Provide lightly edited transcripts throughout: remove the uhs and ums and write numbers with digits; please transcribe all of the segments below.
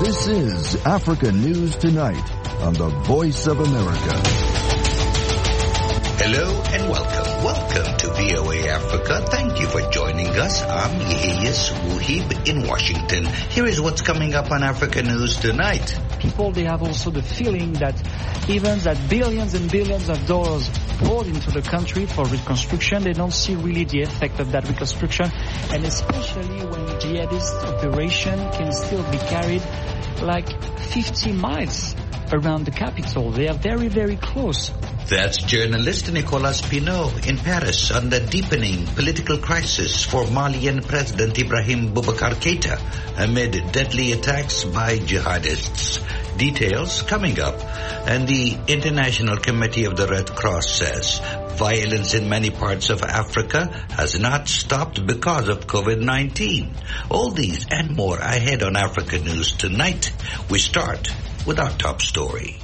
This is Africa News Tonight on the Voice of America. Hello and welcome. Welcome to VOA Africa. Thank you for joining us. I'm Yehiyas Wuhib in Washington. Here is what's coming up on Africa News Tonight. People, they have also the feeling that even that billions and billions of dollars poured into the country for reconstruction, they don't see really the effect of that reconstruction, and especially when jihadist operation can still be carried like 50 miles around the capital. They are very, very close. That's journalist Nicolas Pinot in Paris on the deepening political crisis for Malian President Ibrahim Boubacar Keïta amid deadly attacks by jihadists. Details coming up. And the International Committee of the Red Cross says violence in many parts of Africa has not stopped because of COVID-19. All these and more ahead on Africa News Tonight. We start with our top story.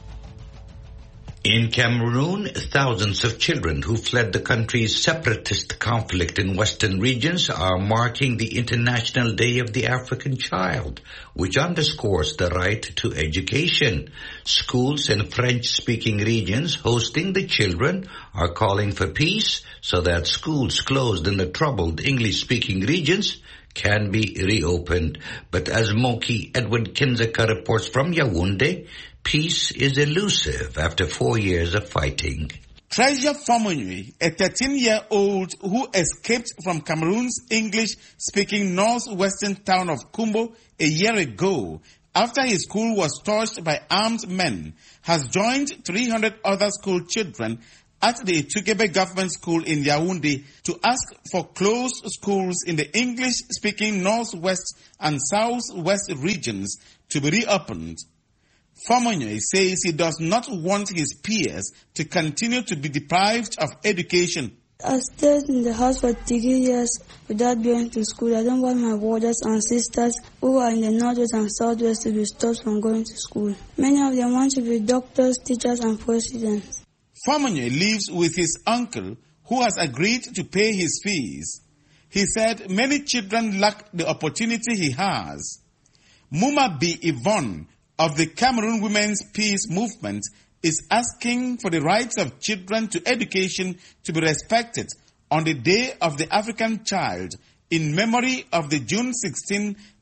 In Cameroon, thousands of children who fled the country's separatist conflict in western regions are marking the International Day of the African Child, which underscores the right to education. Schools in French-speaking regions hosting the children are calling for peace so that schools closed in the troubled English-speaking regions can be reopened. But as Moki Edward Kinzeka reports from Yaoundé, peace is elusive after 4 years of fighting. Treasure Fomonui, a 13-year-old who escaped from Cameroon's English-speaking northwestern town of Kumbo a year ago after his school was torched by armed men, has joined 300 other school children at the Etukebe Government School in Yaoundé to ask for closed schools in the English-speaking northwest and southwest regions to be reopened. Fomonye says he does not want his peers to continue to be deprived of education. I stayed in the house for 3 years without going to school. I don't want my brothers and sisters who are in the northwest and southwest to be stopped from going to school. Many of them want to be doctors, teachers, and presidents. Fomonye lives with his uncle, who has agreed to pay his fees. He said many children lack the opportunity he has. Muma B. Yvonne of the Cameroon Women's Peace Movement is asking for the rights of children to education to be respected on the Day of the African Child in memory of the June 16,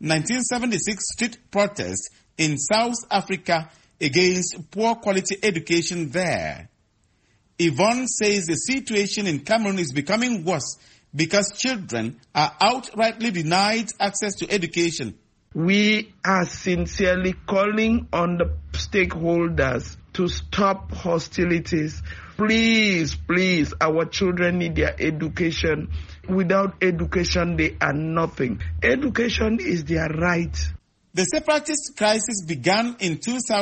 1976 street protest in South Africa against poor quality education there. Yvonne says the situation in Cameroon is becoming worse because children are outrightly denied access to education. We are sincerely calling on the stakeholders to stop hostilities. Please, our children need their education. Without education, they are nothing. Education is their right. The separatist crisis began in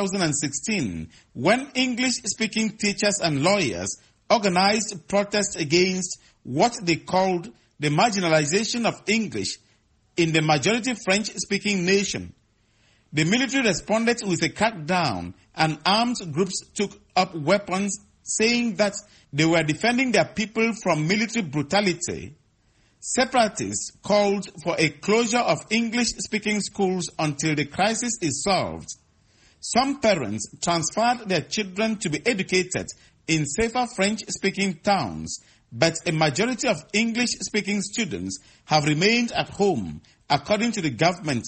2016 when English-speaking teachers and lawyers organized protests against what they called the marginalization of English in the majority French-speaking nation. The military responded with a crackdown, and armed groups took up weapons, saying that they were defending their people from military brutality. Separatists called for a closure of English-speaking schools until the crisis is solved. Some parents transferred their children to be educated in safer French-speaking towns, but a majority of English-speaking students have remained at home, according to the government.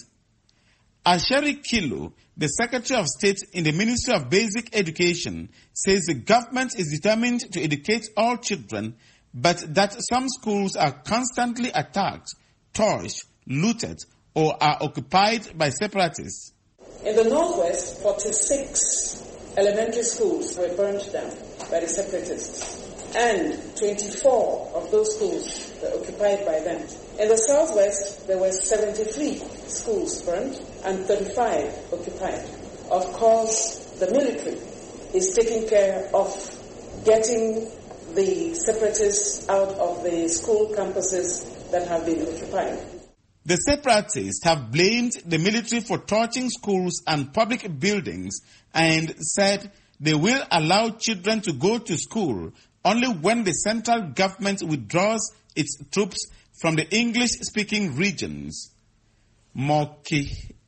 Asheri Kilo, the Secretary of State in the Ministry of Basic Education, says the government is determined to educate all children, but that some schools are constantly attacked, torched, looted, or are occupied by separatists. In the northwest, 46 elementary schools were burnt down by the separatists, and 24 of those schools were occupied by them. In the southwest, there were 73 schools burnt and 35 occupied. Of course, the military is taking care of getting the separatists out of the school campuses that have been occupied. The separatists have blamed the military for torching schools and public buildings and said they will allow children to go to school only when the central government withdraws its troops from the English-speaking regions. Moki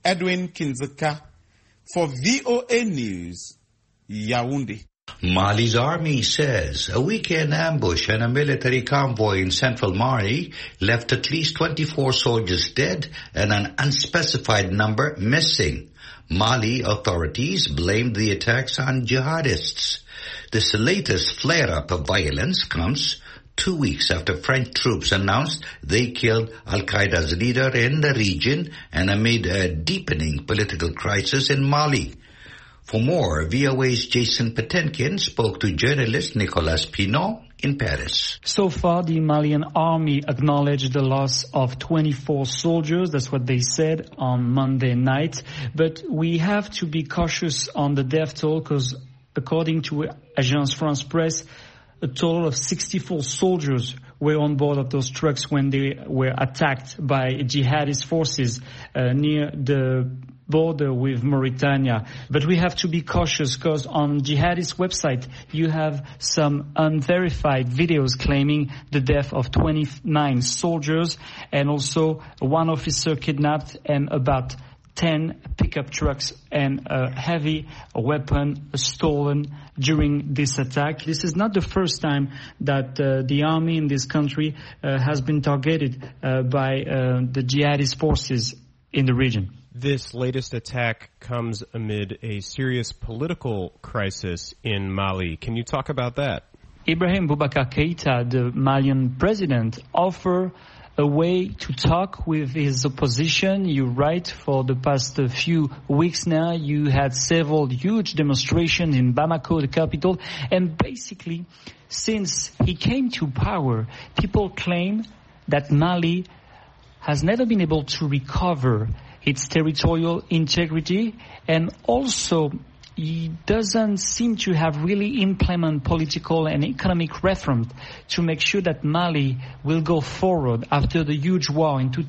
Edwin Kinzeka for VOA News, Yaoundé. Mali's army says a weekend ambush and a military convoy in central Mali left at least 24 soldiers dead and an unspecified number missing. Mali authorities blamed the attacks on jihadists. This latest flare-up of violence comes 2 weeks after French troops announced they killed Al-Qaeda's leader in the region and amid a deepening political crisis in Mali. For more, VOA's Jason Patenkin spoke to journalist Nicolas Pinot in Paris. So far, the Malian army acknowledged the loss of 24 soldiers. That's what they said on Monday night. But we have to be cautious on the death toll because according to Agence France Presse, a total of 64 soldiers were on board of those trucks when they were attacked by jihadist forces near the border with Mauritania. But we have to be cautious because on jihadist website you have some unverified videos claiming the death of 29 soldiers and also one officer kidnapped and about 10 pickup trucks and a heavy weapon stolen during this attack. This is not the first time that the army in this country has been targeted by the jihadist forces in the region. This latest attack comes amid a serious political crisis in Mali. Can you talk about that? Ibrahim Boubacar Keïta, the Malian president, offered a way to talk with his opposition. You're right, for the past few weeks now, you had several huge demonstrations in Bamako, the capital, and basically, since he came to power, people claim that Mali has never been able to recover its territorial integrity, and also he doesn't seem to have really implemented political and economic reforms to make sure that Mali will go forward after the huge war in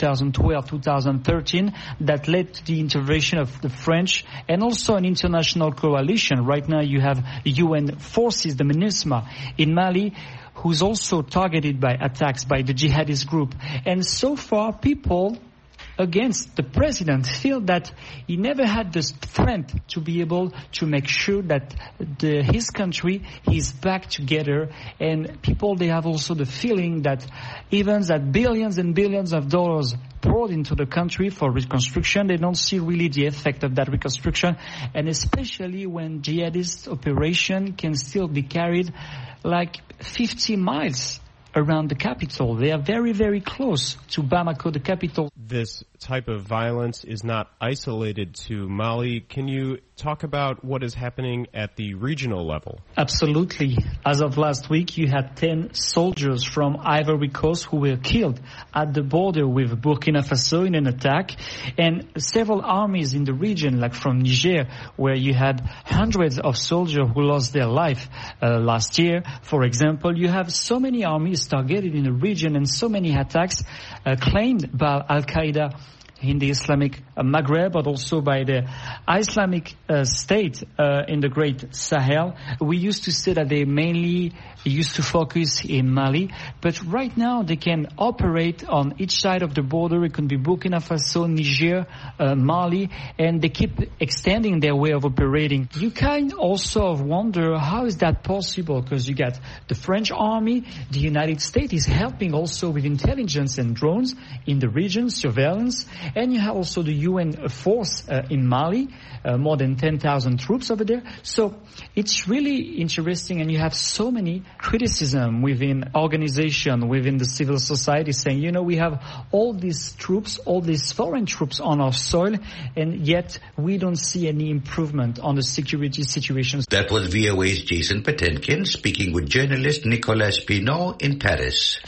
2012-2013 that led to the intervention of the French and also an international coalition. Right now you have UN forces, the MINUSMA, in Mali, who's also targeted by attacks by the jihadist group. And so far people against the president feel that he never had the strength to be able to make sure that his country is back together, and people, they have also the feeling that even that billions and billions of dollars poured into the country for reconstruction, they don't see really the effect of that reconstruction, and especially when jihadist operation can still be carried like 50 miles around the capital. They are very, very close to Bamako, the capital. This type of violence is not isolated to Mali. Can you talk about what is happening at the regional level? Absolutely. As of last week, you had 10 soldiers from Ivory Coast who were killed at the border with Burkina Faso in an attack, and several armies in the region, like from Niger, where you had hundreds of soldiers who lost their life last year. For example, you have so many armies targeted in the region and so many attacks claimed by Al-Qaeda in the Islamic Maghreb, but also by the Islamic State in the Great Sahel. We used to say that they mainly used to focus in Mali, but right now they can operate on each side of the border. It can be Burkina Faso, Niger, Mali, and they keep extending their way of operating. You kind also wonder how is that possible, because you got the French army, the United States is helping also with intelligence and drones in the region, surveillance, and you have also the UN force in Mali, more than 10,000 troops over there. So it's really interesting, and you have so many criticism within organization, within the civil society, saying, you know, we have all these troops, all these foreign troops on our soil, and yet we don't see any improvement on the security situation. That was VOA's Jason Patenkin speaking with journalist Nicolas Pinot in Paris.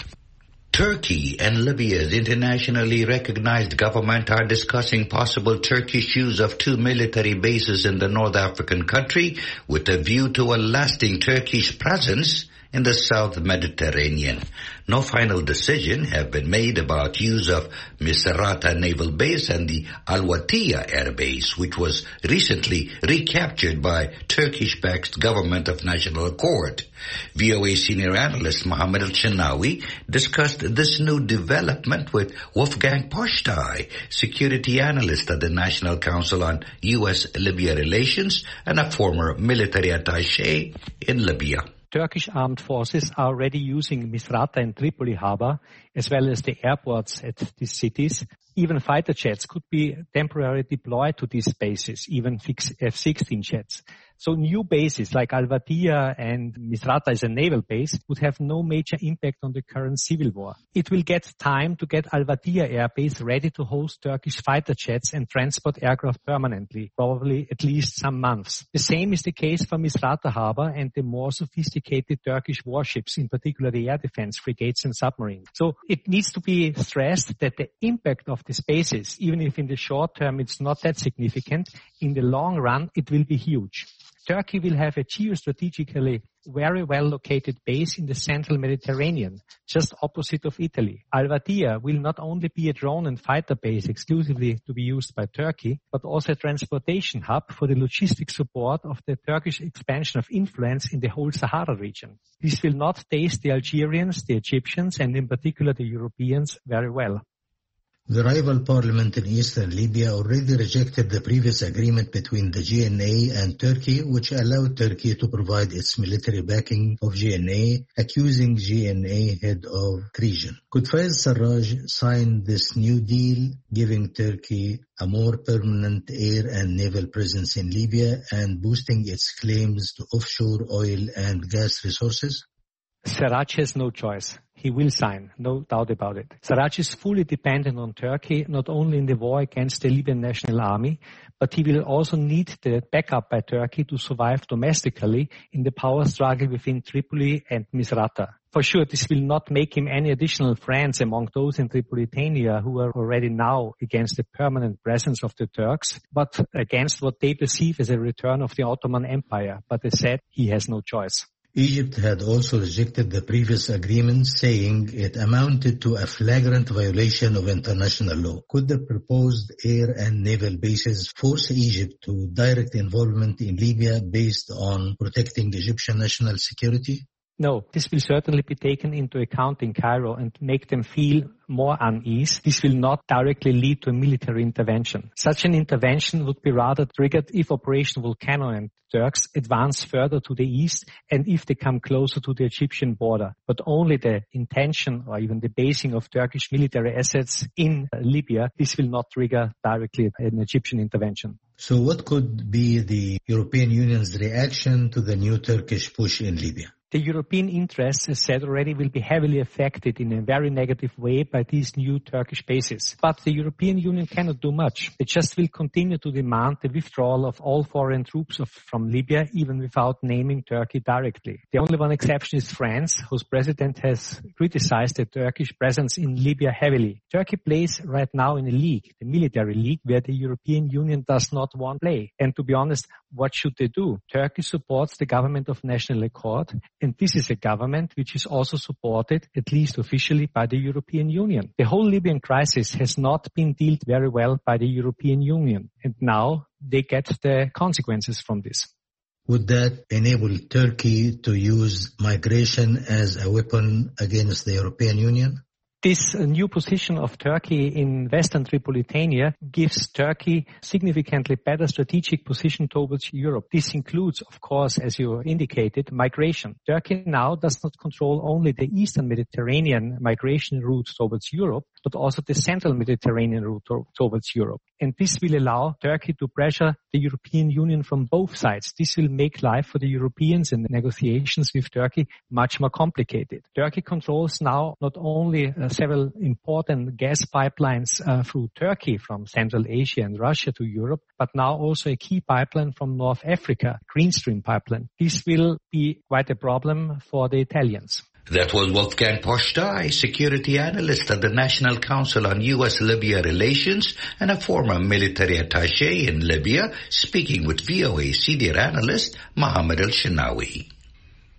Turkey and Libya's internationally recognized government are discussing possible Turkish use of 2 military bases in the North African country with a view to a lasting Turkish presence in the South Mediterranean. No final decision have been made about use of Misrata Naval Base and the Al-Watiya Air Base, which was recently recaptured by Turkish-backed Government of National Accord. VOA senior analyst Mohammed Al-Shinawi discussed this new development with Wolfgang Poshtay, security analyst at the National Council on U.S.-Libya Relations and a former military attaché in Libya. Turkish armed forces are already using Misrata and Tripoli harbor, as well as the airports at these cities. Even fighter jets could be temporarily deployed to these bases, even F-16 jets. So new bases like Al-Watiya and Misrata as a naval base would have no major impact on the current civil war. It will get time to get Al-Watiya Air Base ready to host Turkish fighter jets and transport aircraft permanently, probably at least some months. The same is the case for Misrata harbor and the more sophisticated Turkish warships, in particular the air defense frigates and submarines. So it needs to be stressed that the impact of these bases, even if in the short term it's not that significant, in the long run it will be huge. Turkey will have a geostrategically very well located base in the central Mediterranean, just opposite of Italy. Al-Watiya will not only be a drone and fighter base exclusively to be used by Turkey, but also a transportation hub for the logistic support of the Turkish expansion of influence in the whole Sahara region. This will not taste the Algerians, the Egyptians, and in particular the Europeans very well. The rival parliament in eastern Libya already rejected the previous agreement between the GNA and Turkey, which allowed Turkey to provide its military backing of GNA, accusing GNA head of treason. Could Fayez Sarraj sign this new deal, giving Turkey a more permanent air and naval presence in Libya and boosting its claims to offshore oil and gas resources? Sarraj has no choice. He will sign, no doubt about it. Sarraj is fully dependent on Turkey, not only in the war against the Libyan National Army, but he will also need the backup by Turkey to survive domestically in the power struggle within Tripoli and Misrata. For sure, this will not make him any additional friends among those in Tripolitania who are already now against the permanent presence of the Turks, but against what they perceive as a return of the Ottoman Empire. But as said, he has no choice. Egypt had also rejected the previous agreement, saying it amounted to a flagrant violation of international law. Could the proposed air and naval bases force Egypt to direct involvement in Libya based on protecting Egyptian national security? No, this will certainly be taken into account in Cairo and make them feel more unease. This will not directly lead to a military intervention. Such an intervention would be rather triggered if Operation Volcano and Turks advance further to the east and if they come closer to the Egyptian border. But only the intention or even the basing of Turkish military assets in Libya, this will not trigger directly an Egyptian intervention. So what could be the European Union's reaction to the new Turkish push in Libya? The European interests, as said already, will be heavily affected in a very negative way by these new Turkish bases. But the European Union cannot do much. It just will continue to demand the withdrawal of all foreign troops from Libya, even without naming Turkey directly. The only one exception is France, whose president has criticized the Turkish presence in Libya heavily. Turkey plays right now in a league, the military league, where the European Union does not want to play. And to be honest, what should they do? Turkey supports the government of national accord, and this is a government which is also supported, at least officially, by the European Union. The whole Libyan crisis has not been dealt very well by the European Union, and now they get the consequences from this. Would that enable Turkey to use migration as a weapon against the European Union? This new position of Turkey in Western Tripolitania gives Turkey significantly better strategic position towards Europe. This includes, of course, as you indicated, migration. Turkey now does not control only the Eastern Mediterranean migration route towards Europe, but also the Central Mediterranean route towards Europe. And this will allow Turkey to pressure the European Union from both sides. This will make life for the Europeans in the negotiations with Turkey much more complicated. Turkey controls now not only several important gas pipelines through Turkey from Central Asia and Russia to Europe, but now also a key pipeline from North Africa, Green Stream pipeline. This will be quite a problem for the Italians. That was Wolfgang Poshtay, security analyst at the National Council on U.S.-Libya Relations and a former military attaché in Libya, speaking with VOA senior analyst Mohammed Al-Shinawi.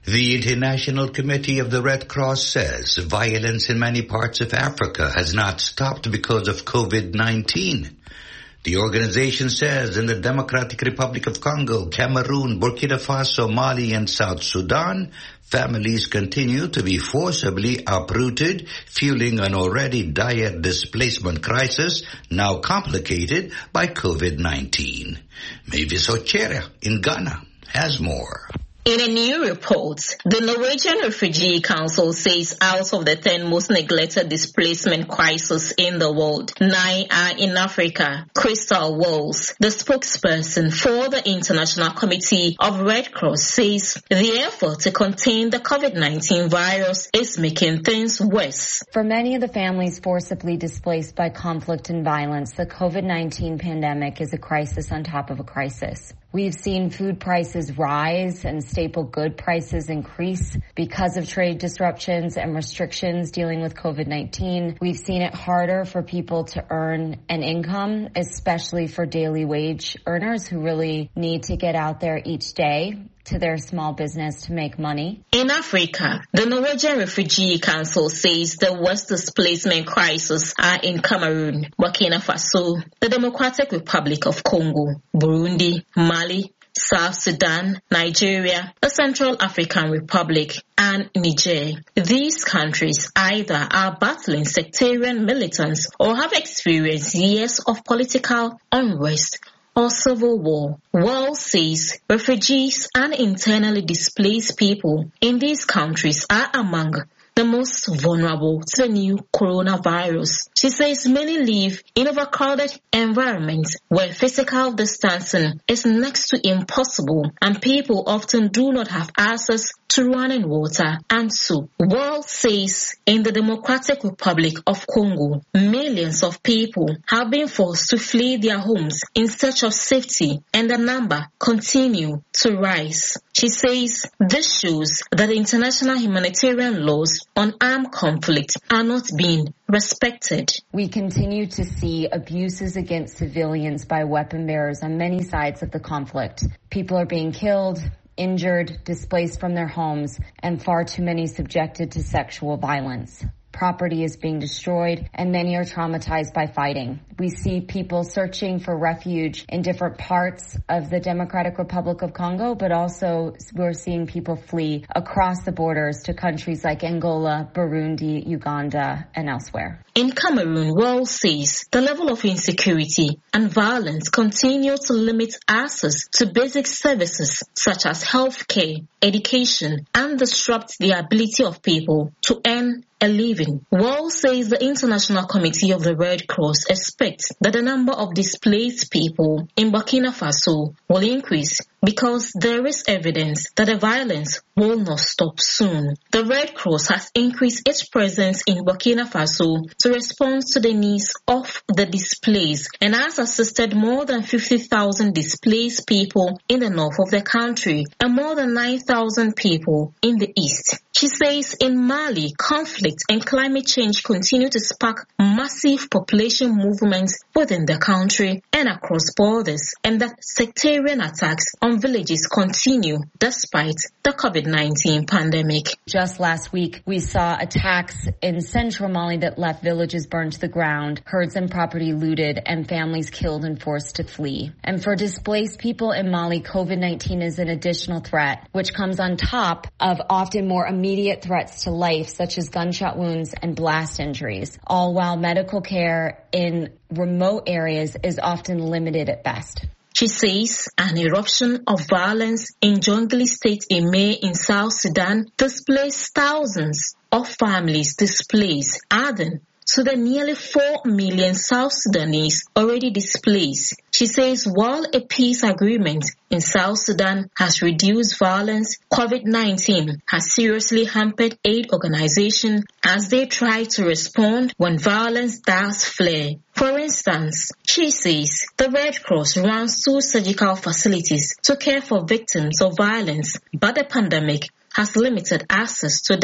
The International Committee of the Red Cross says violence in many parts of Africa has not stopped because of COVID-19. The organization says in the Democratic Republic of Congo, Cameroon, Burkina Faso, Mali, and South Sudan, families continue to be forcibly uprooted, fueling an already dire displacement crisis now complicated by COVID-19. Mavis Ochera in Ghana has more. In a new report, the Norwegian Refugee Council says out of the 10 most neglected displacement crises in the world, 9 are in Africa. Crystal Walls, the spokesperson for the International Committee of Red Cross, says the effort to contain the COVID-19 virus is making things worse. For many of the families forcibly displaced by conflict and violence, the COVID-19 pandemic is a crisis on top of a crisis. We've seen food prices rise and staple good prices increase because of trade disruptions and restrictions dealing with COVID-19. We've seen it harder for people to earn an income, especially for daily wage earners who really need to get out there each day to their small business to make money. In Africa, the Norwegian Refugee Council says the worst displacement crises are in Cameroon, Burkina Faso, the Democratic Republic of Congo, Burundi, Mali, South Sudan, Nigeria, the Central African Republic, and Niger. These countries either are battling sectarian militants or have experienced years of political unrest or civil war. World says refugees and internally displaced people in these countries are among the most vulnerable to the new coronavirus. She says many live in overcrowded environments where physical distancing is next to impossible and people often do not have access to running water and soup. World says in the Democratic Republic of Congo, millions of people have been forced to flee their homes in search of safety and the number continue to rise. She says this shows that international humanitarian laws on armed conflict are not being respected. We continue to see abuses against civilians by weapon bearers on many sides of the conflict. People are being killed, injured, displaced from their homes, and far too many subjected to sexual violence. Property is being destroyed, and many are traumatized by fighting. We see people searching for refuge in different parts of the Democratic Republic of Congo, but also we're seeing people flee across the borders to countries like Angola, Burundi, Uganda, and elsewhere. In Cameroon, World says the level of insecurity and violence continue to limit access to basic services such as healthcare, education, and disrupt the ability of people to earn a living. World says the International Committee of the Red Cross expects that the number of displaced people in Burkina Faso will increase because there is evidence that the violence will not stop soon. The Red Cross has increased its presence in Burkina Faso to respond to the needs of the displaced and has assisted more than 50,000 displaced people in the north of the country and more than 9,000 people in the east. She says in Mali, conflict and climate change continue to spark massive population movements within the country and across borders, and that sectarian attacks on villages continue despite the COVID-19 pandemic. Just last week, we saw attacks in central Mali that left villages burned to the ground, herds and property looted, and families killed and forced to flee. And for displaced people in Mali, COVID-19 is an additional threat, which comes on top of often more immediate threats to life, such as gunshot wounds and blast injuries, all while medical care in remote areas is often limited at best. She says an eruption of violence in Jonglei State in May in South Sudan displaced thousands of families displaced, adding to the nearly 4 million South Sudanese already displaced. She says while a peace agreement in South Sudan has reduced violence, COVID-19 has seriously hampered aid organizations as they try to respond when violence does flare. For instance, she says the Red Cross runs 2 surgical facilities to care for victims of violence, but the pandemic has limited access to them.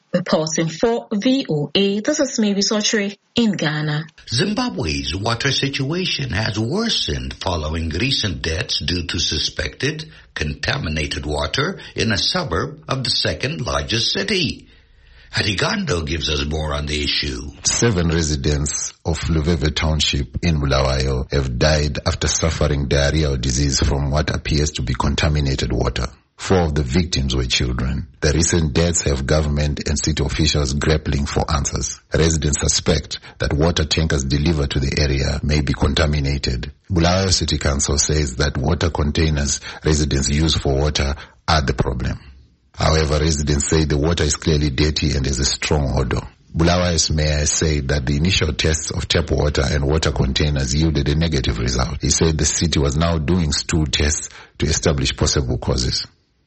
Reporting for VOA, this is Mavis Ochre in Ghana. Zimbabwe's water situation has worsened following recent deaths due to suspected contaminated water in a suburb of the second largest city. Harigando gives us more on the issue. 7 residents of Luveve Township in Bulawayo have died after suffering diarrhea or disease from what appears to be contaminated water. 4 of the victims were children. The recent deaths have government and city officials grappling for answers. Residents suspect that water tankers delivered to the area may be contaminated. Bulawayo City Council says that water containers residents use for water are the problem. However, residents say the water is clearly dirty and has a strong odor. Bulawayo's mayor said that the initial tests of tap water and water containers yielded a negative result. He said the city was now doing stool tests to establish possible causes.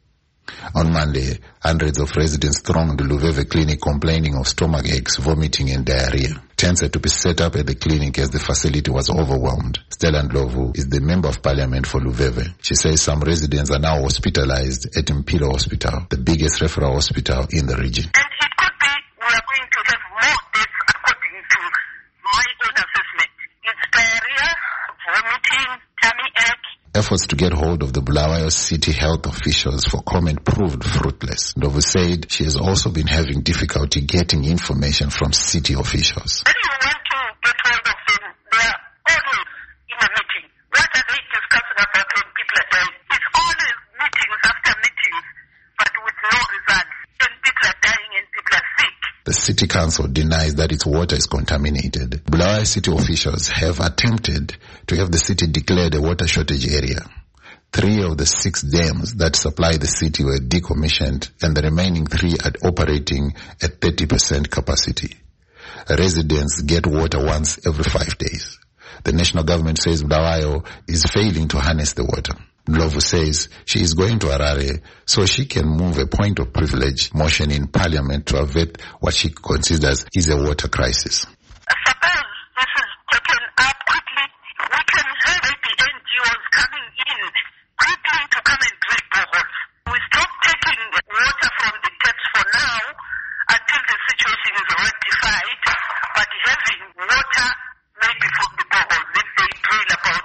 On Monday, hundreds of residents thronged the Luveve clinic complaining of stomach aches, vomiting and diarrhea. Tents had to be set up at the clinic as the facility was overwhelmed. Stella Ndlovu is the Member of Parliament for Luveve. She says some residents are now hospitalized at Mpilo Hospital, the biggest referral hospital in the region. And it could be we are going to have more deaths according to my own assessment. It's diarrhea, vomiting, tummy ache. Efforts to get hold of the Bulawayo city health officials for comment proved fruitless. Ndlovu said she has also been having difficulty getting information from city officials. When you want to get hold of them, they are always in a meeting. What are they discussing about when people are dying? It's always meetings after meetings, but with no results. And people are dying and people are sick. The city council denies that its water is contaminated. Bulawayo city officials have attempted to have the city declared a water shortage area. 3 of the 6 dams that supply the city were decommissioned and the remaining 3 are operating at 30% capacity. Residents get water once every 5 days. The national government says Bulawayo is failing to harness the water. Ndlovu says she is going to Harare so she can move a point of privilege motion in parliament to avert what she considers is a water crisis. Suppose this is taken up quickly, we can have the NGOs coming in quickly to come and drill boreholes. We stop taking water from the taps for now until the situation is rectified, but having water maybe from the boreholes. If they drill about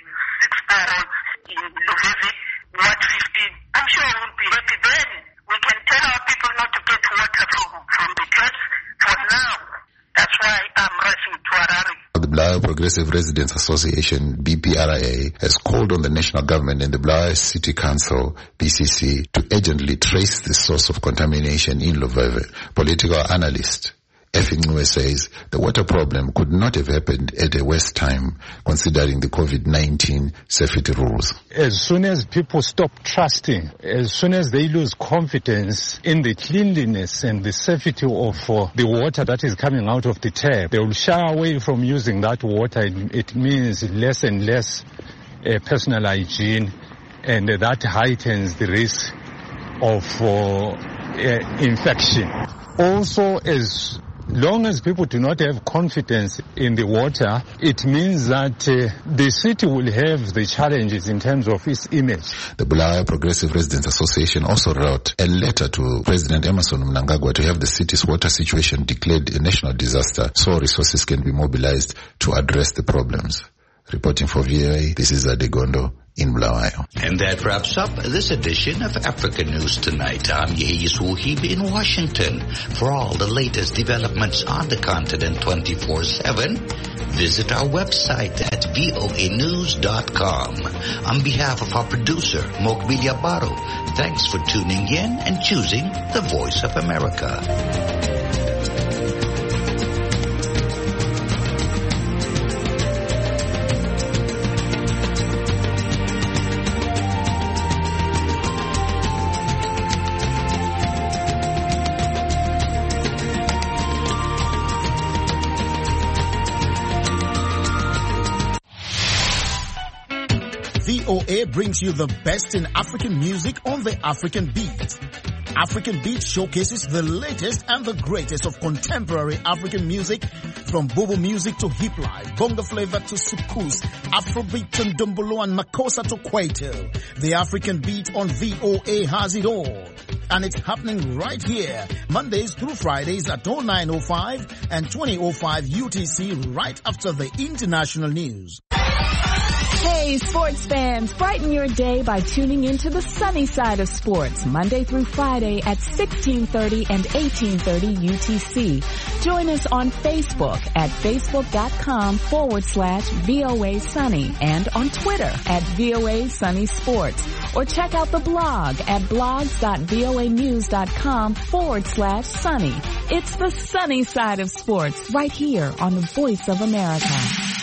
6 boreholes in Luveve, what 15? I'm sure I won't be happy then. We can tell our people not to get water from the taps for now. That's why I'm rushing to Harare. The Bulawayo Progressive Residents Association, BPRA, has called on the national government and the Bulawayo City Council, BCC, to urgently trace the source of contamination in Luveve. Political analyst Effie Ncube says the water problem could not have happened at a worse time considering the COVID-19 safety rules. As soon as people stop trusting, as soon as they lose confidence in the cleanliness and the safety of the water that is coming out of the tap, they will shy away from using that water. It means less and less personal hygiene, and that heightens the risk of infection. Also, as long as people do not have confidence in the water, it means that the city will have the challenges in terms of its image. The Bulawayo Progressive Residents Association also wrote a letter to President Emmerson Mnangagwa to have the city's water situation declared a national disaster so resources can be mobilized to address the problems. Reporting for VOA, this is Adegondo in Bulawayo. And that wraps up this edition of African News Tonight. I'm Yeis Wuhib in Washington. For all the latest developments on the continent 24/7, visit our website at voanews.com. On behalf of our producer, Mokbilia Baro, thanks for tuning in and choosing the Voice of America. VOA brings you the best in African music on the African beat. African Beat showcases the latest and the greatest of contemporary African music, from Bobo music to hip life, bongo flavor to soukous, Afrobeat to Ndombolo and Makossa to Kwaito. The African Beat on VOA has it all. And it's happening right here, Mondays through Fridays at 09:05 and 20:05 UTC, right after the international news. Hey, sports fans, brighten your day by tuning into the sunny side of sports, Monday through Friday at 16:30 and 18:30 UTC. Join us on Facebook at facebook.com/VOA Sunny and on Twitter at VOA Sunny Sports. Or check out the blog at blogs.voanews.com/sunny. It's the sunny side of sports right here on the Voice of America.